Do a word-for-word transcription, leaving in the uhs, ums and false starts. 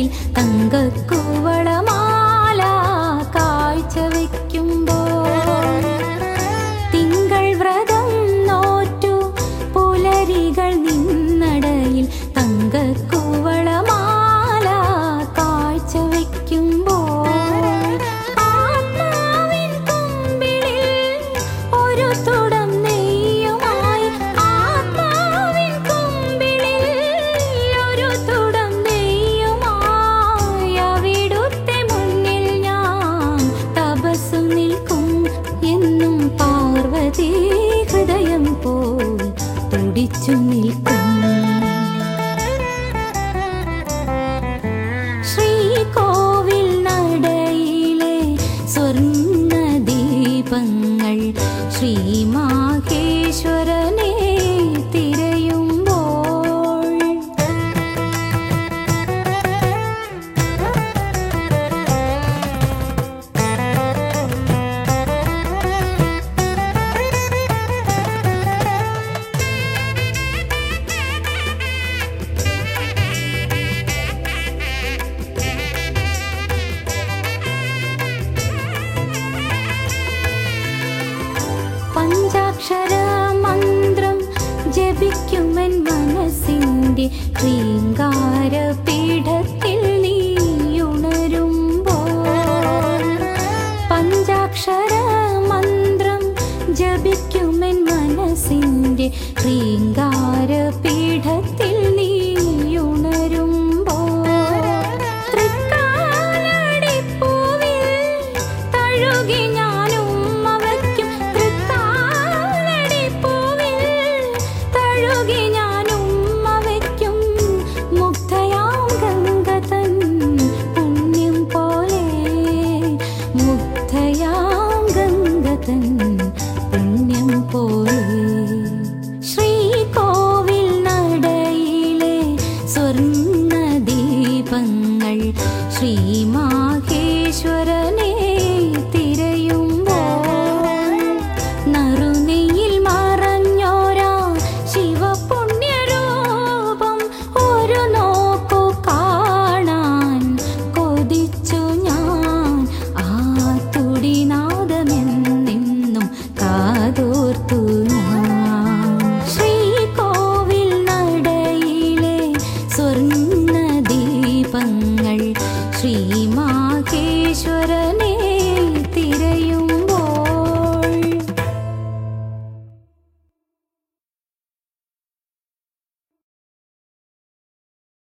തങ്കക്കുവളമാല കാഴ്ചവെക്കുമ്പോൾ തിങ്കൾ വ്രതം നോറ്റു പുലരികൾ നിന്നടയിൽ തങ്കക്കുവളമാല കാഴ്ചവെക്കുമ്പോൾ ആത്മാവിൻ കുമ്പിളിൽ ഒരു തുടം നെയ്യുമായി ആത്മാവിൻ കുമ്പിളിൽ ഒരു തുടം നെയ്യുമായി അവിടുത്തെ മുന്നിൽ ഞാൻ തപസ്സു നിൽക്കും എന്നും പാർവതി ഹൃദയം പോൽ തുടിച്ചു നിൽക്കും. ശ്രീകോവിൽ നടയിലെ സ്വർണ്ണദീപങ്ങൾ ശ്രീ മാഹേശ്വരനെ തിരയുമ്പോൾ പഞ്ചാക്ഷര മന്ത്രം ജപിക്കുമെൻ മനസ്സിൻ്റെ ശ്രീങ്കാരപീഠത്തിൽ നീ ഉണരുമ്പോൾ പഞ്ചാക്ഷര മന്ത്രം ജപിക്കുമെൻ മനസ്സിൻ്റെ ശ്രീങ്കാര